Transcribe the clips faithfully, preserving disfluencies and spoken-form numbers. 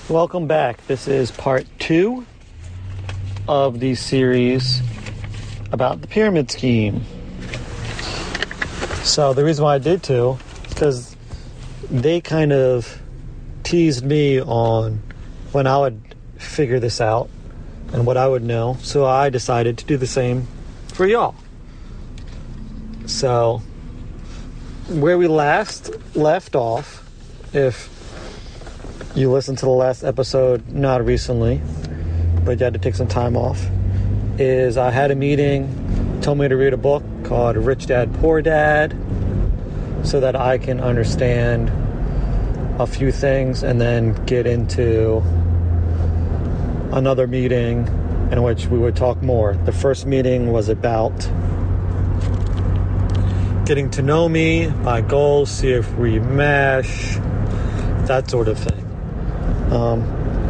Welcome back. This is part two of the series about the pyramid scheme. So the reason why I did two is because they kind of teased me on when I would figure this out and what I would know. So I decided to do the same for y'all. So where we last left off, if you listened to the last episode, not recently, but you had to take some time off, is I had a meeting, told me to read a book called Rich Dad, Poor Dad, so that I can understand a few things and then get into another meeting in which we would talk more. The first meeting was about getting to know me, my goals, see if we mesh, that sort of thing. Um,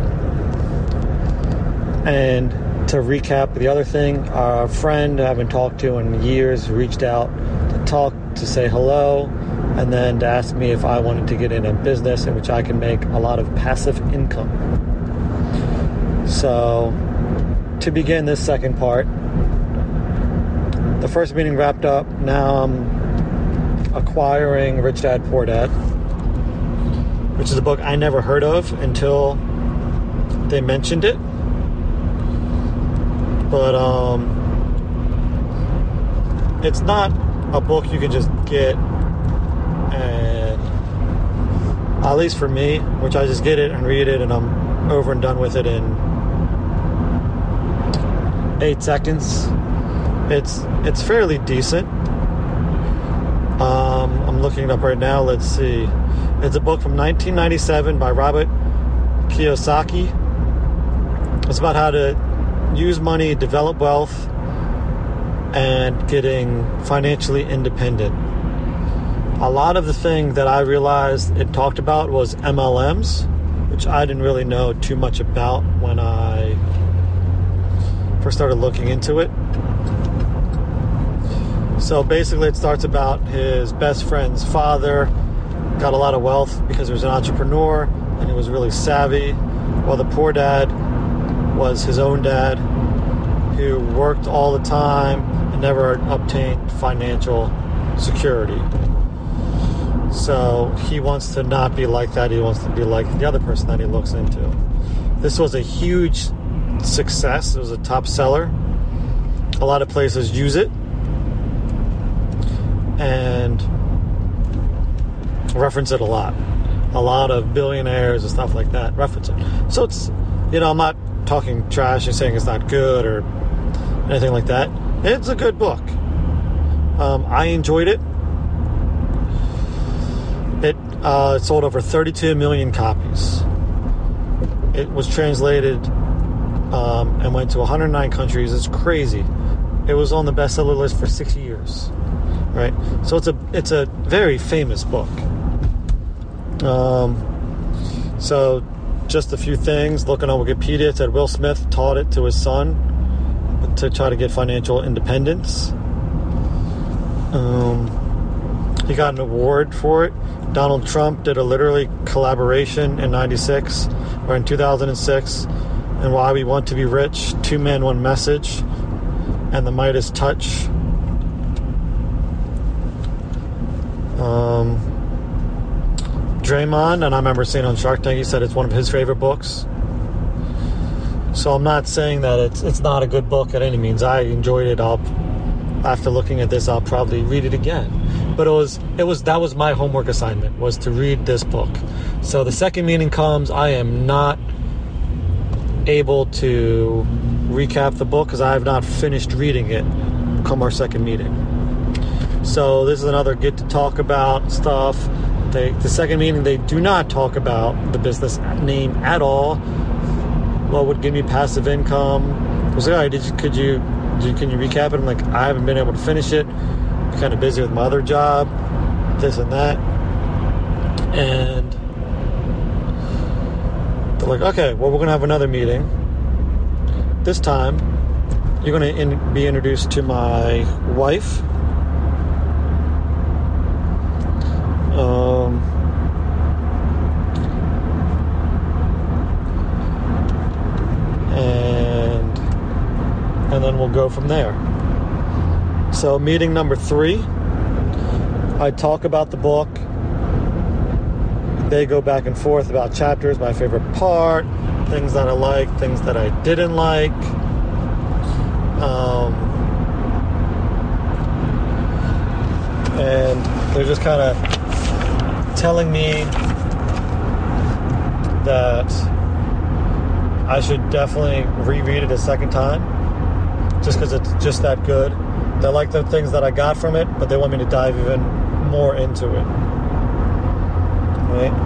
and to recap the other thing, our friend I haven't talked to in years reached out to talk, to say hello, and then to ask me if I wanted to get in a business in which I can make a lot of passive income. So, to begin this second part, the first meeting wrapped up. Now I'm acquiring Rich Dad, Poor Dad, which is a book I never heard of until they mentioned it. But um, it's not a book you can just get and, at least for me, which I just get it and read it and I'm over and done with it in eight seconds. It's it's fairly decent. Um, I'm looking it up right now. Let's see. It's a book from nineteen ninety-seven by Robert Kiyosaki. It's about how to use money, develop wealth, and getting financially independent. A lot of the thing that I realized it talked about was M L Ms, which I didn't really know too much about when I first started looking into it. So basically it starts about his best friend's father got a lot of wealth because he was an entrepreneur and he was really savvy, while the poor dad was his own dad who worked all the time and never obtained financial security. So he wants to not be like that. He wants to be like the other person that he looks into. This was a huge success. It was a top seller. A lot of places use it and reference it a lot. A lot of billionaires and stuff like that reference it. So it's, you know, I'm not talking trash and saying it's not good or anything like that. It's a good book. Um, I enjoyed it. It uh, sold over thirty-two million copies. It was translated um, and went to one hundred nine countries. It's crazy. It was on the bestseller list for six years. Right? So it's a it's a very famous book. Um, so just a few things. Looking on Wikipedia, it said Will Smith taught it to his son to try to get financial independence. Um, he got an award for it. Donald Trump did a literally collaboration in ninety-six or in two thousand six, and Why We Want to Be Rich, Two Men, One Message, and The Midas Touch. Um, Draymond, and I remember seeing on Shark Tank, he said it's one of his favorite books. So I'm not saying that it's it's not a good book at any means. I enjoyed it. I'll, after looking at this, I'll probably read it again. But it was it was that was my homework assignment, was to read this book. So the second meeting comes. I am not able to recap the book because I have not finished reading it come our second meeting. So this is another get to talk about stuff. They, the second meeting, they do not talk about the business name at all. What would give me passive income? I was like, all right, did you, could you, did you, can you recap it? I'm like, I haven't been able to finish it. I'm kind of busy with my other job, this and that. And they're like, okay, well, we're going to have another meeting. This time, you're going to in, be introduced to my wife. Um, then we'll go from there. So meeting number three, I talk about the book. They go back and forth about chapters, my favorite part, things that I liked, things that I didn't like. Um, and they're just kind of telling me that I should definitely reread it a second time, just because it's just that good. They like the things that I got from it, but they want me to dive even more into it. Right?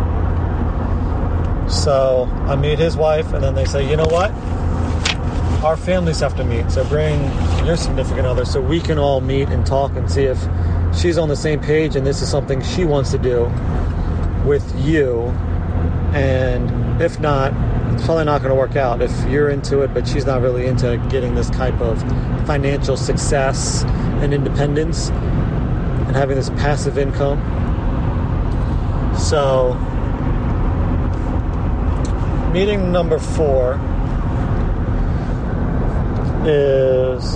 So I meet his wife, and then they say, you know what? Our families have to meet, so bring your significant other so we can all meet and talk and see if she's on the same page and this is something she wants to do with you. And if not, it's probably not going to work out. If you're into it, but she's not really into getting this type of financial success and independence and having this passive income. So, meeting number four is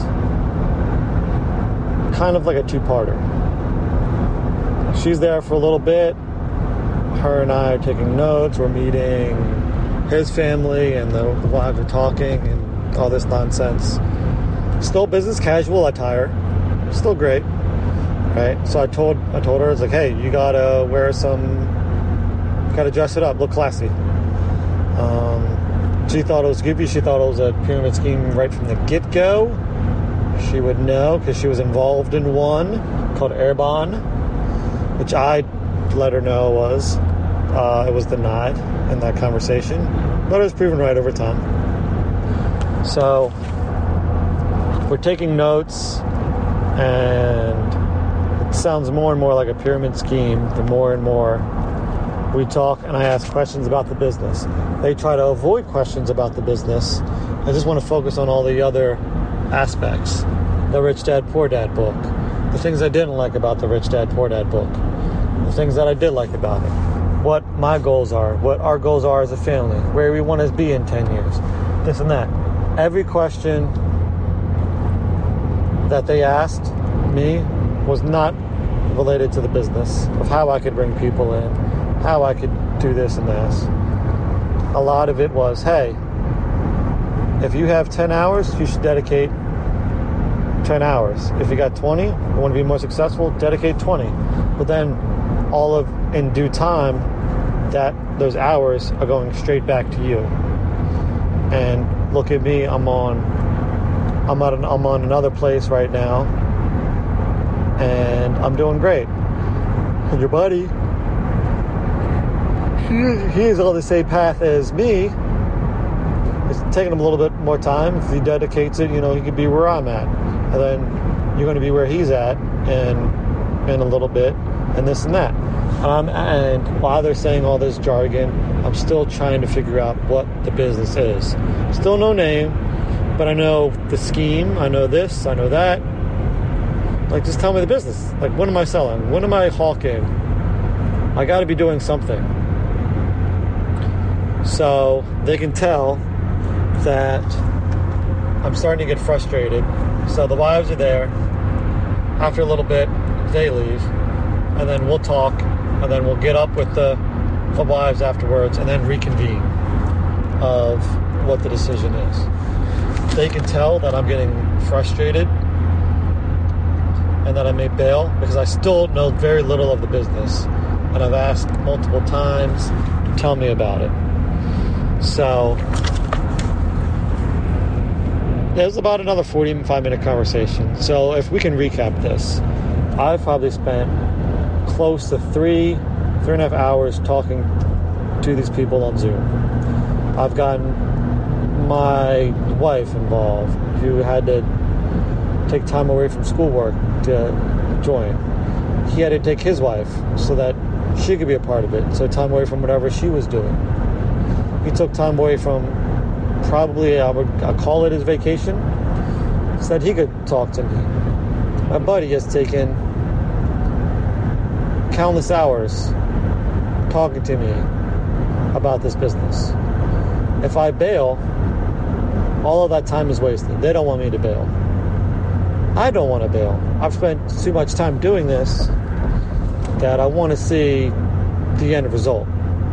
kind of like a two-parter. She's there for a little bit. Her and I are taking notes. We're meeting his family, and the, the wives are talking and all this nonsense. Still business casual attire. Still great. Right? So I told I told her, I was like, hey, you gotta wear some, you gotta dress it up, look classy. Um, she thought it was goofy. She thought it was a pyramid scheme right from the get-go. She would know because she was involved in one called Airbon, which I let her know was. Uh, it was denied in that conversation, but it was proven right over time. So we're taking notes, and it sounds more and more like a pyramid scheme the more and more we talk, and I ask questions about the business. They try to avoid questions about the business. I just want to focus on all the other aspects. The Rich Dad, Poor Dad book. The things I didn't like about the Rich Dad, Poor Dad book. The things that I did like about it. What my goals are. What our goals are as a family. Where we want to be in ten years. This and that. Every question that they asked me was not related to the business. Of how I could bring people in. How I could do this and this. A lot of it was, hey, if you have ten hours, you should dedicate ten hours. If you got twenty, you want to be more successful, dedicate twenty. But then all of, in due time, that those hours are going straight back to you. And look at me, I'm on, I'm at an, I'm on another place right now, and I'm doing great. And your buddy, he, he is on the same path as me. It's taking him a little bit more time. If he dedicates it, you know, he could be where I'm at. And then you're going to be where he's at in, in a little bit, and this and that. Um, and while they're saying all this jargon, I'm still trying to figure out what the business is. Still no name, but I know the scheme. I know this. I know that. Like, just tell me the business. Like, what am I selling? What am I hawking? I got to be doing something. So they can tell that I'm starting to get frustrated. So the wives are there. After a little bit, they leave. And then we'll talk. And then we'll get up with the, the wives afterwards and then reconvene of what the decision is. They can tell that I'm getting frustrated and that I may bail because I still know very little of the business. And I've asked multiple times to tell me about it. So it was about another forty-five minute conversation. So if we can recap this, I've probably spent close to three, three and a half hours talking to these people on Zoom. I've gotten my wife involved, who had to take time away from schoolwork to join. He had to take his wife so that she could be a part of it. So time away from whatever she was doing. He took time away from probably, I would I'll call it his vacation, so that he could talk to me. My buddy has taken countless hours talking to me about this business. If I bail, all of that time is wasted. They don't want me to bail. I don't want to bail. I've spent too much time doing this that I want to see the end result.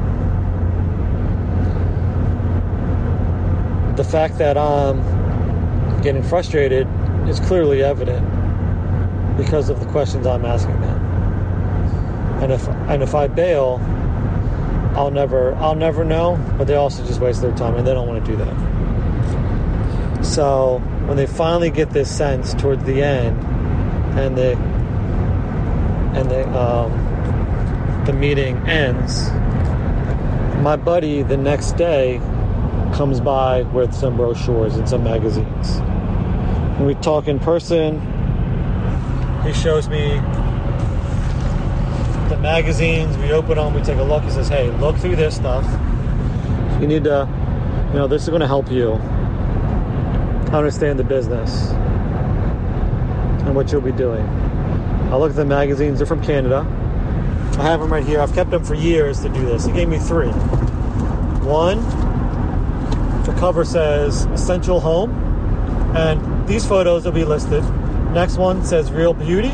The fact that I'm getting frustrated is clearly evident because of the questions I'm asking them. And if and if I bail, I'll never I'll never know, but they also just waste their time and they don't want to do that. So when they finally get this sense towards the end and the and the um, the meeting ends, my buddy the next day comes by with some brochures and some magazines. When we talk in person, he shows me the magazines, we open them, we take a look. He says, hey, look through this stuff. You need to, you know, this is going to help you understand the business and what you'll be doing. I look at the magazines, they're from Canada. I have them right here. I've kept them for years to do this. He gave me three. One, the cover says Essential Home, and these photos will be listed. Next one says Real Beauty.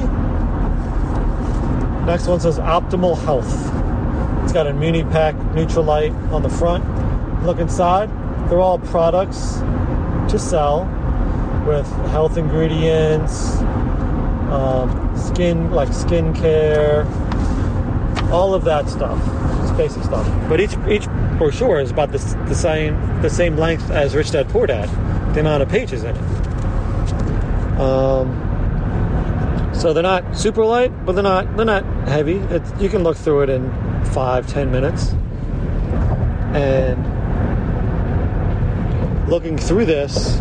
Next one says Optimal Health. It's got a Muni-Pak Neutralite on the front. Look inside. They're all products to sell with health ingredients, um, skin, like skincare, all of that stuff. It's basic stuff. But each each brochure is about the, the same the same length as Rich Dad Poor Dad. The amount of pages in it. Um. So they're not super light, but they're not they're not heavy. It's, you can look through it in five, ten minutes. And looking through this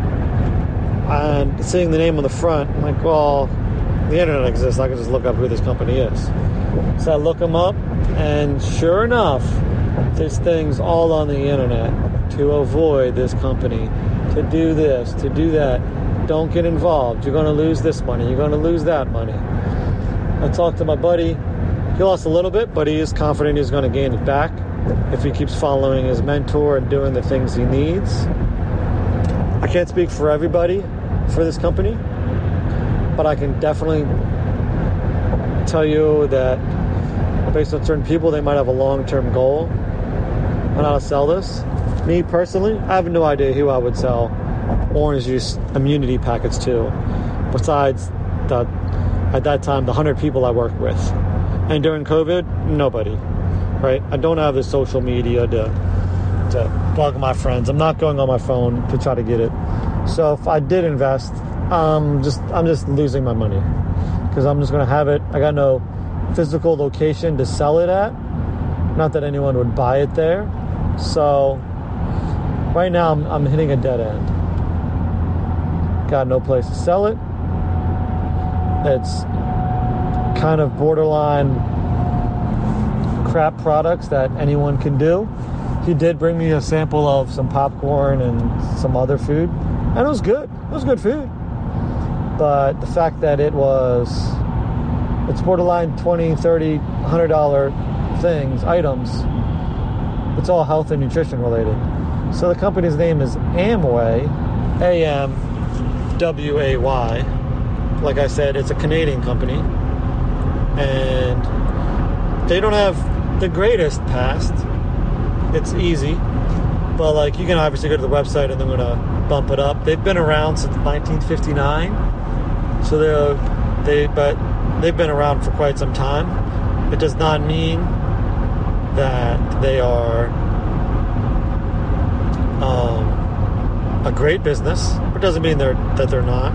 and seeing the name on the front, I'm like, well, the internet exists. I can just look up who this company is. So I look them up, and sure enough, there's things all on the internet to avoid this company, to do this, to do that. Don't get involved. You're going to lose this money. You're going to lose that money. I talked to my buddy. He lost a little bit, but he is confident he's going to gain it back if he keeps following his mentor and doing the things he needs. I can't speak for everybody for this company, but I can definitely tell you that based on certain people, they might have a long-term goal on how to sell this. Me personally, I have no idea who I would sell orange juice immunity packets to, besides the, at that time, the one hundred people I worked with. And during COVID, nobody, right? I don't have the social media to, to bug my friends. I'm not going on my phone to try to get it. So if I did invest, um, just I'm just losing my money because I'm just going to have it. I got no physical location to sell it at. Not that anyone would buy it there. So right now I'm, I'm hitting a dead end. Got no place to sell it. It's kind of borderline crap products that anyone can do. He did bring me a sample of some popcorn and some other food, and it was good. It was good food. But the fact that it was, it's borderline twenty, thirty, one hundred dollars things, items, it's all health and nutrition related. So the company's name is Amway, A M W A Y. Like I said, it's a Canadian company, and they don't have the greatest past. It's easy, but like you can obviously go to the website and they're going to bump it up. They've been around since nineteen fifty-nine, so they're they but they've been around for quite some time. It does not mean that they are um, a great business. It doesn't mean they're that they're not.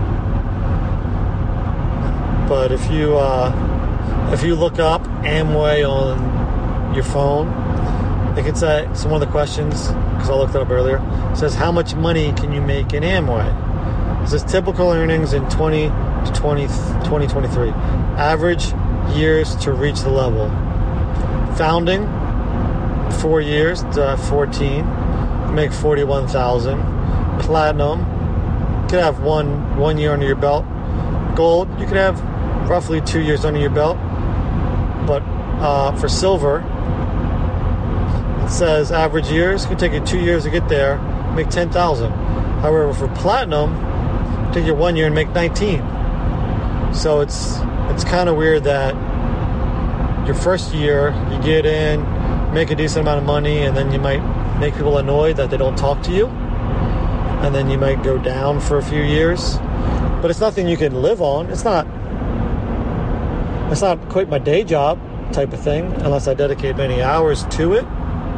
But if you uh, if you look up Amway on your phone, they can say some of the questions, because I looked it up earlier. It says, how much money can you make in Amway? It says typical earnings in twenty to twenty, twenty twenty-three. Average years to reach the level. Founding, four years to fourteen. Make forty-one thousand. Platinum, you could have one one year under your belt. Gold, you could have roughly two years under your belt. But uh, for silver, it says average years, it could take you two years to get there, make ten thousand. However, for platinum, take your one year and make nineteen. So it's it's kind of weird that your first year, you get in, make a decent amount of money, and then you might make people annoyed that they don't talk to you. And then you might go down for a few years. But it's nothing you can live on. It's not, it's not quit my day job type of thing, unless I dedicate many hours to it.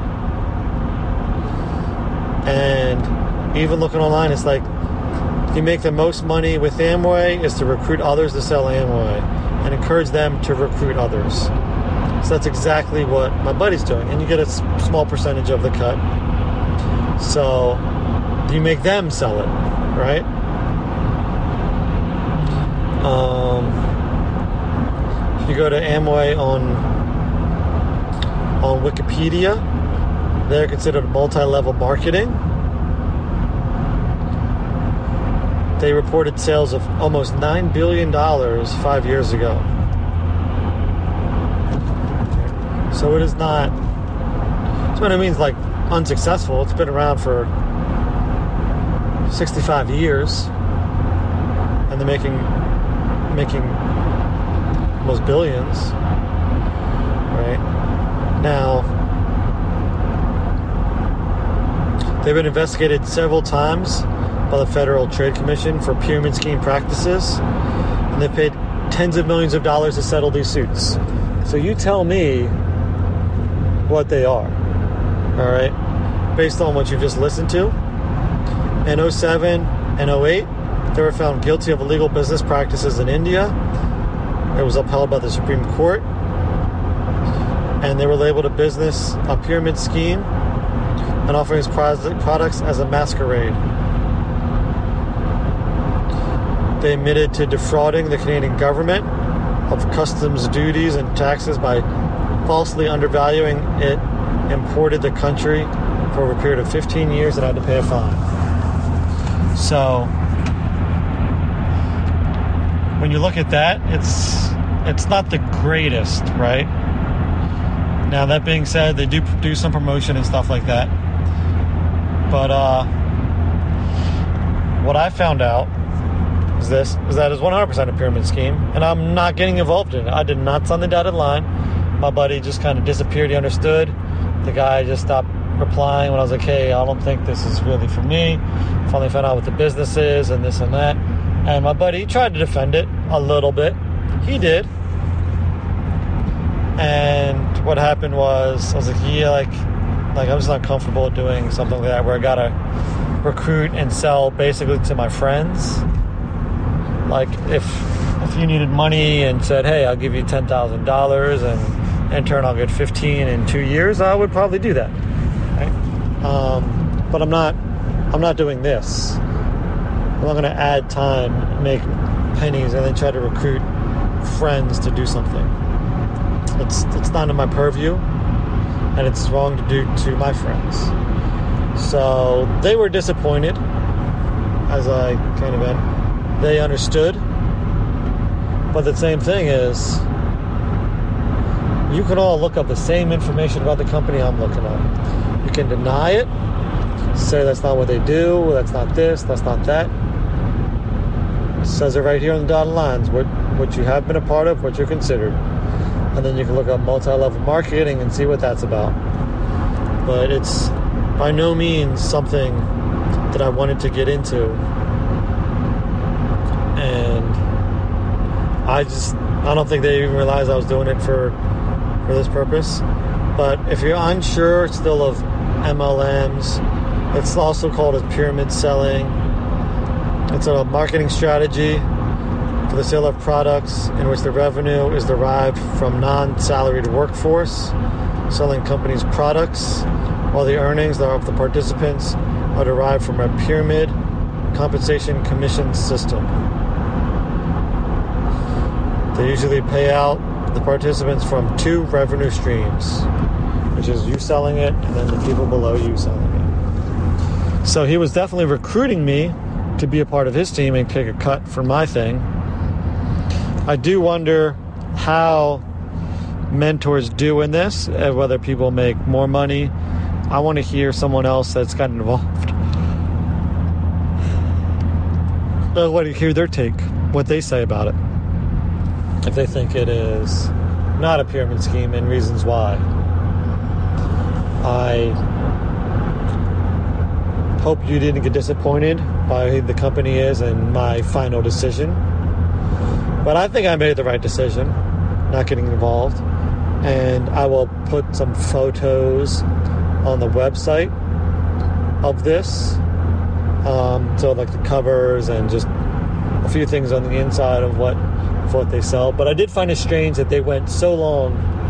And even looking online, it's like, you make the most money with Amway is to recruit others to sell Amway and encourage them to recruit others. So that's exactly what my buddy's doing. And you get a small percentage of the cut. So you make them sell it, right? Um, if you go to Amway on, on Wikipedia, they're considered multi-level marketing. They reported sales of almost nine billion dollars five years ago. So it is not, that's what it means, like, unsuccessful. It's been around for sixty-five years. And they're making, making almost billions. Right? Now, they've been investigated several times by the Federal Trade Commission for pyramid scheme practices, and they paid tens of millions of dollars to settle these suits. So you tell me what they are, all right, based on what you just listened to. In oh seven and oh eight, they were found guilty of illegal business practices in India. It was upheld by the Supreme Court, and they were labeled a business, a pyramid scheme, and offering its products as a masquerade. They admitted to defrauding the Canadian government of customs duties and taxes by falsely undervaluing it, imported the country for over a period of fifteen years and had to pay a fine. So, when you look at that, it's it's not the greatest, right? Now, that being said, they do do some promotion and stuff like that. But uh, what I found out is this, is that it's one hundred percent a pyramid scheme, and I'm not getting involved in it. I did not sign the dotted line. My buddy just kind of disappeared. He understood. The guy just stopped replying when I was like, hey, I don't think this is really for me. Finally found out what the business is and this and that. And my buddy tried to defend it a little bit. He did. And what happened was, I was like, yeah, like, like I'm just not comfortable doing something like that where I gotta recruit and sell basically to my friends. Like, if if you needed money and said, hey, I'll give you ten thousand dollars and in turn I'll get fifteen in two years, I would probably do that. Right? Um, but I'm not, I'm not doing this. I'm not going to add time, make pennies, and then try to recruit friends to do something. It's it's not in my purview, and it's wrong to do to my friends. So they were disappointed, as I kind of am. They understood, but the same thing is, you can all look up the same information about the company I'm looking up. You can deny it, say that's not what they do, that's not this, that's not that. It says it right here on the dotted lines, what, what you have been a part of, what you're considered. And then you can look up multi-level marketing and see what that's about. But it's by no means something that I wanted to get into. And I just, I don't think they even realized I was doing it for for this purpose. But if you're unsure still of M L Ms, it's also called as pyramid selling. It's a marketing strategy for the sale of products in which the revenue is derived from non-salaried workforce selling companies' products, while the earnings of the participants are derived from a pyramid compensation commission system. They usually pay out the participants from two revenue streams, which is you selling it and then the people below you selling it. So he was definitely recruiting me to be a part of his team and take a cut for my thing. I do wonder how mentors do in this, whether people make more money. I want to hear someone else that's gotten involved I want to hear their take, what they say about it. If they think it is not a pyramid scheme and reasons why. I hope you didn't get disappointed by who the company is and my final decision. But I think I made the right decision, not getting involved. And I will put some photos on the website of this. Um, so like the covers and just a few things on the inside of what, of what they sell. But I did find it strange that they went so long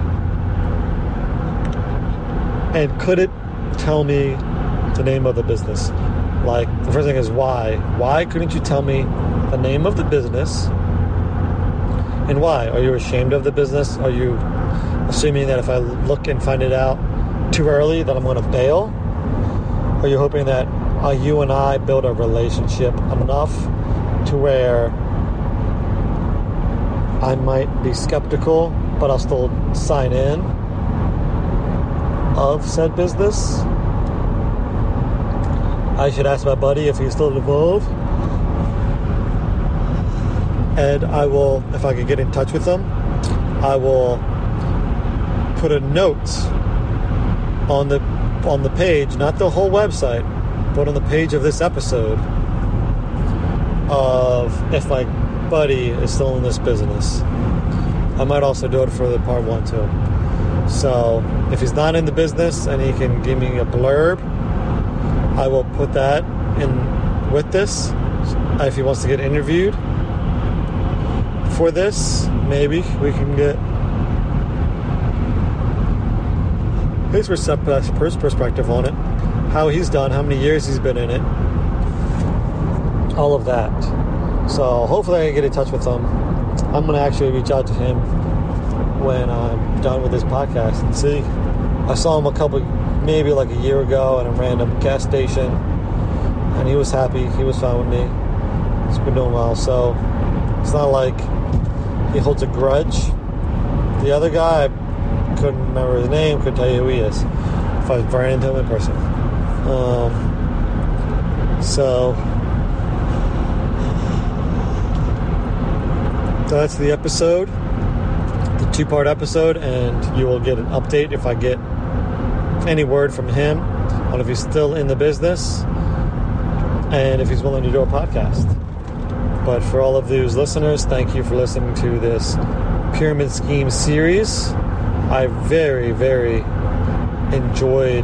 and couldn't tell me the name of the business. Like, the first thing is why? Why couldn't you tell me the name of the business? And why? Are you ashamed of the business? Are you assuming that if I look and find it out too early that I'm going to bail? Are you hoping that uh, you and I build a relationship enough to where I might be skeptical, but I'll still sign in of said business? I should ask my buddy if he's still involved. And I will, if I could get in touch with him, I will put a note on the on the page, not the whole website, but on the page of this episode of if my buddy is still in this business. I might also do it for the part one too. So if he's not in the business and he can give me a blurb, I will put that in with this. If he wants to get interviewed for this, maybe we can get his perspective on it, how he's done, how many years he's been in it, all of that. So hopefully I can get in touch with him. I'm going to actually reach out to him when I'm done with this podcast and see. I saw him a couple, maybe like a year ago at a random gas station, and he was happy. He was fine with me. He's been doing well, so it's not like he holds a grudge. The other guy, I couldn't remember his name, couldn't tell you who he is if I ran into him in person. Um, so that's the episode, the two-part episode, and you will get an update if I get any word from him on if he's still in the business and if he's willing to do a podcast. But for all of those listeners, thank you for listening to this Pyramid Scheme series. I very, very enjoyed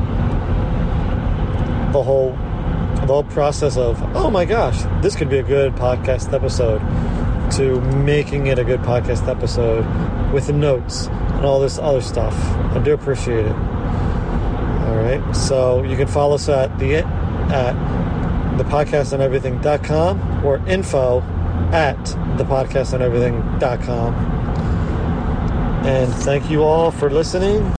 the whole the whole process of, oh my gosh, this could be a good podcast episode, to making it a good podcast episode with the notes and all this other stuff. I do appreciate it. All right, so you can follow us at the at the podcast on everything dot com or info at the podcast on everything dot com. And thank you all for listening.